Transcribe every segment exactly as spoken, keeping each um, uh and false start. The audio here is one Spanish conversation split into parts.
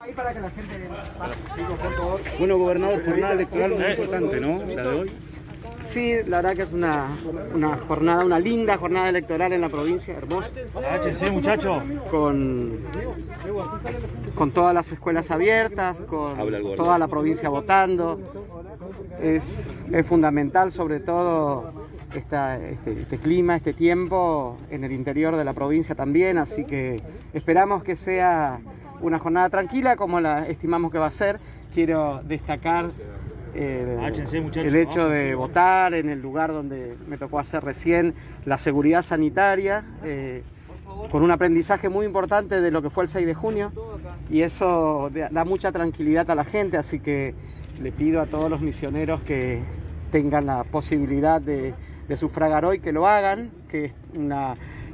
Ahí para que la gente... Bueno, gobernador, jornada electoral muy importante, ¿no? La de hoy. Sí, la verdad que es una, una jornada, una linda jornada electoral en la provincia, hermosa. H muchachos. Con, con todas las escuelas abiertas, con toda la provincia votando. Es, es fundamental, sobre todo, esta, este, este clima, este tiempo en el interior de la provincia también, así que esperamos que sea una jornada tranquila como la estimamos que va a ser. Quiero destacar el, el hecho de votar en el lugar donde me tocó hacer recién, la seguridad sanitaria, eh, con un aprendizaje muy importante de lo que fue el seis de junio, y eso da mucha tranquilidad a la gente, así que le pido a todos los misioneros que tengan la posibilidad de, de sufragar hoy, que lo hagan, que es una,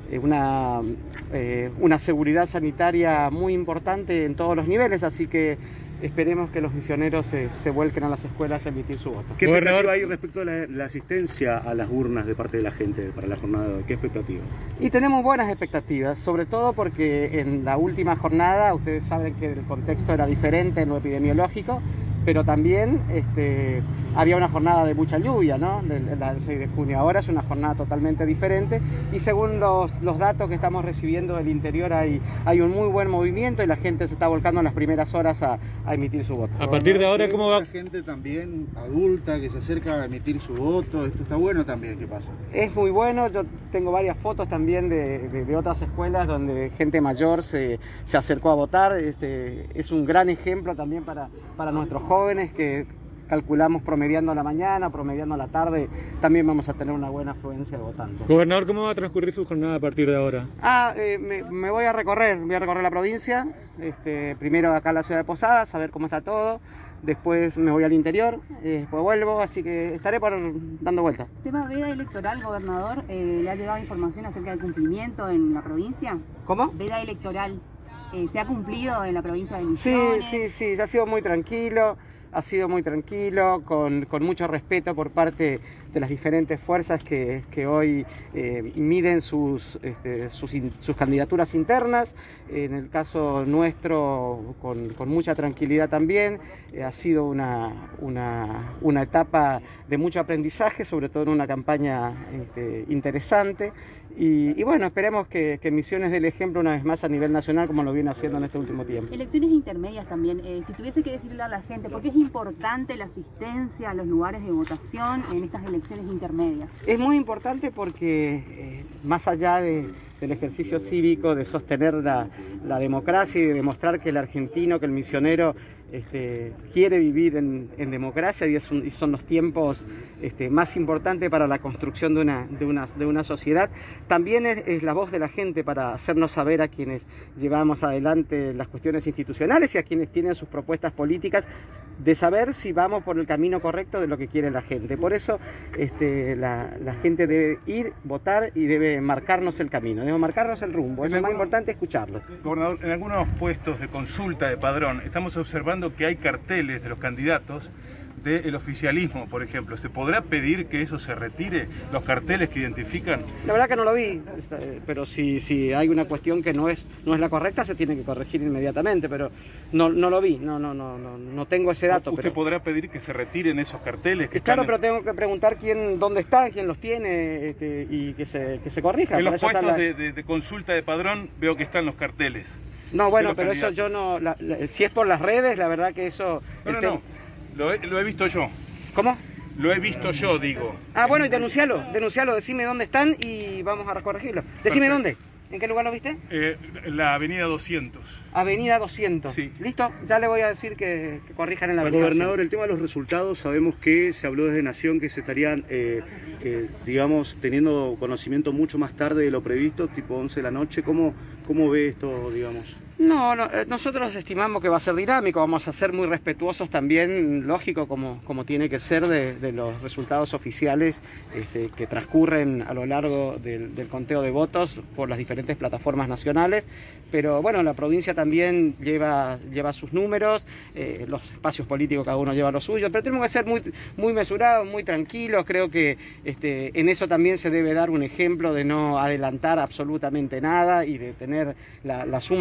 una, eh, una seguridad sanitaria muy importante en todos los niveles, así que esperemos que los misioneros se, se vuelquen a las escuelas a emitir su voto. ¿Qué expectativa hay respecto a la, la asistencia a las urnas de parte de la gente para la jornada de hoy? ¿Qué expectativa? Y tenemos buenas expectativas, sobre todo porque en la última jornada, ustedes saben que el contexto era diferente en lo epidemiológico, pero también este, había una jornada de mucha lluvia, ¿no? La del seis de junio. Ahora es una jornada totalmente diferente y según los, los datos que estamos recibiendo del interior hay, hay un muy buen movimiento y la gente se está volcando en las primeras horas a, a emitir su voto. A partir de ahora, ¿cómo va? La gente también adulta que se acerca a emitir su voto, esto está bueno también, ¿qué pasa? Es muy bueno, yo tengo varias fotos también de, de, de otras escuelas donde gente mayor se, se acercó a votar. Este, es un gran ejemplo también para, para nuestros jóvenes. jóvenes que calculamos promediando a la mañana, promediando a la tarde, también vamos a tener una buena afluencia de votantes. Gobernador, ¿cómo va a transcurrir su jornada a partir de ahora? Ah, eh, me, me voy a recorrer, voy a recorrer la provincia, este, primero acá en la ciudad de Posadas, a ver cómo está todo, después me voy al interior, eh, después vuelvo, así que estaré por dando vueltas. Tema veda electoral, gobernador, eh, ¿le ha llegado información acerca del cumplimiento en la provincia? ¿Cómo? Veda electoral, eh, ¿se ha cumplido en la provincia de Misiones? Sí, sí, sí, ha sido muy tranquilo. Ha sido muy tranquilo, con, con mucho respeto por parte de las diferentes fuerzas que, que hoy eh, miden sus, este, sus, in, sus candidaturas internas. En el caso nuestro, con, con mucha tranquilidad también. Eh, ha sido una, una, una etapa de mucho aprendizaje, sobre todo en una campaña este, interesante. Y, y bueno, esperemos que, que Misiones dé el ejemplo una vez más a nivel nacional como lo viene haciendo en este último tiempo. Elecciones intermedias también, eh, si tuviese que decirle a la gente, ¿por qué es importante la asistencia a los lugares de votación en estas elecciones intermedias? Es muy importante porque eh, más allá de, del ejercicio cívico, de sostener la, la democracia y de demostrar que el argentino, que el misionero este, quiere vivir en, en democracia y, es un, y son los tiempos este, más importantes para la construcción de una, de una, de una sociedad, también es, es la voz de la gente para hacernos saber a quienes llevamos adelante las cuestiones institucionales y a quienes tienen sus propuestas políticas, de saber si vamos por el camino correcto de lo que quiere la gente. Por eso este, la, la gente debe ir, votar y debe marcarnos el camino, debe marcarnos el rumbo. Es lo más importante, escucharlo. Gobernador, en algunos puestos de consulta de padrón estamos observando que hay carteles de los candidatos del oficialismo, por ejemplo. ¿Se podrá pedir que eso se retire, los carteles que identifican? La verdad que no lo vi, pero si, si hay una cuestión que no es, no es la correcta, se tiene que corregir inmediatamente, pero no, no lo vi, no, no, no, no, no tengo ese dato. ¿Usted pero... podrá pedir que se retiren esos carteles? Que claro, están... pero tengo que preguntar quién, dónde están, quién los tiene este, y que se, que se corrija. En los puestos la... de, de, de consulta de padrón veo que están los carteles. No, bueno, pero candidatos. Eso yo no, la, la, si es por las redes, la verdad que eso... No, no, este... no, lo he, lo he visto yo. ¿Cómo? Lo he visto yo, digo. Ah, bueno, y denuncialo, denuncialo, decime dónde están y vamos a corregirlo. Decime Perfecto. dónde, ¿en qué lugar lo viste? Eh, la avenida doscientos. Avenida doscientos. Sí. ¿Listo? Ya le voy a decir que, que corrijan en la avenida Gobernador, doscientos. el tema de los resultados, sabemos que se habló desde Nación que se estarían, eh, eh, digamos, teniendo conocimiento mucho más tarde de lo previsto, tipo once de la noche. ¿Cómo, cómo ve esto, digamos? No, no, nosotros estimamos que va a ser dinámico, vamos a ser muy respetuosos también, lógico, como, como tiene que ser de, de los resultados oficiales este, que transcurren a lo largo del, del conteo de votos por las diferentes plataformas nacionales, pero bueno, la provincia también lleva, lleva sus números, eh, los espacios políticos cada uno lleva los suyos, pero tenemos que ser muy, muy mesurados, muy tranquilos. Creo que este, en eso también se debe dar un ejemplo de no adelantar absolutamente nada y de tener la, la suma tranquilidad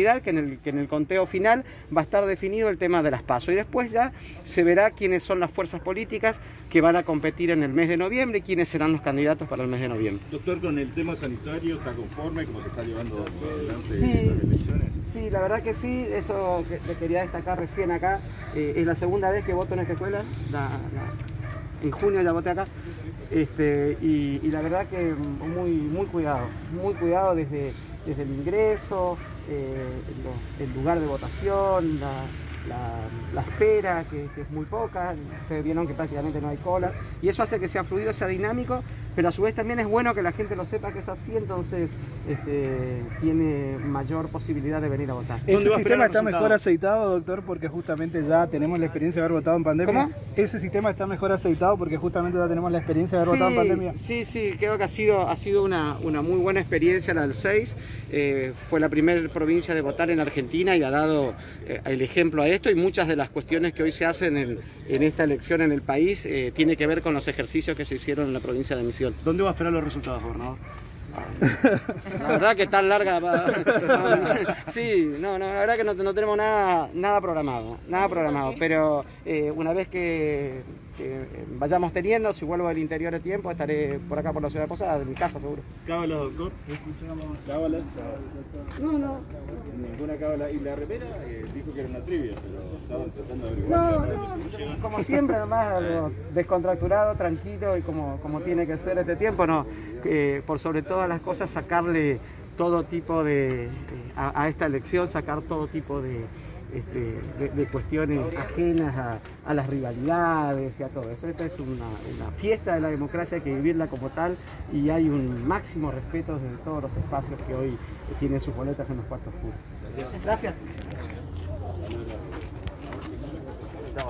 tranquilidad que en, el, que en el conteo final va a estar definido el tema de las PASO y después ya se verá quiénes son las fuerzas políticas que van a competir en el mes de noviembre y quiénes serán los candidatos para el mes de noviembre. Doctor, con el tema sanitario, ¿está conforme cómo se está llevando adelante Sí. las elecciones? Sí, la verdad que sí, eso que le quería destacar recién acá, eh, es la segunda vez que voto en esta escuela, la, la, en junio ya voté acá, este, y, y la verdad que muy, muy cuidado, muy cuidado desde, desde el ingreso, eh, el, el lugar de votación, la, la, la espera, que, que es muy poca, ustedes vieron que prácticamente no hay cola, y eso hace que sea fluido, sea dinámico, pero a su vez también es bueno que la gente lo sepa que es así, entonces este, tiene mayor posibilidad de venir a votar. Ese sistema está mejor aceitado, doctor, porque justamente ya tenemos la experiencia de haber votado en pandemia. ¿Cómo? Ese sistema está mejor aceitado porque justamente ya tenemos la experiencia de haber Sí, votado en pandemia. sí, sí, creo que ha sido, ha sido una, una muy buena experiencia la del seis. Eh, fue la primera provincia de votar en Argentina y ha dado eh, el ejemplo a esto, y muchas de las cuestiones que hoy se hacen en, en esta elección en el país eh, tiene que ver con los ejercicios que se hicieron en la provincia de Misiones. ¿Dónde va a esperar los resultados, gobernador? La verdad que tan larga. Sí, no, no, la verdad que no, no tenemos nada, nada programado, nada programado, pero eh, una vez que, que vayamos teniendo, si vuelvo del interior de tiempo, estaré por acá por la ciudad de Posadas, de mi casa seguro. ¿Cábala, doctor? ¿Cábala? No, no. Ninguna cábala. Y la remera eh, dijo que era una trivia, pero estaban tratando de averiguar. No, no, como siempre, nomás algo descontracturado, tranquilo y como, como tiene que ser este tiempo, no. Eh, por sobre todas las cosas, sacarle todo tipo de, a, a esta elección, sacar todo tipo de, este, de, de cuestiones ajenas a, a las rivalidades y a todo eso. Esta es una, una fiesta de la democracia, hay que vivirla como tal, y hay un máximo respeto de todos los espacios que hoy tienen sus boletas en los cuartos oscuros. Gracias.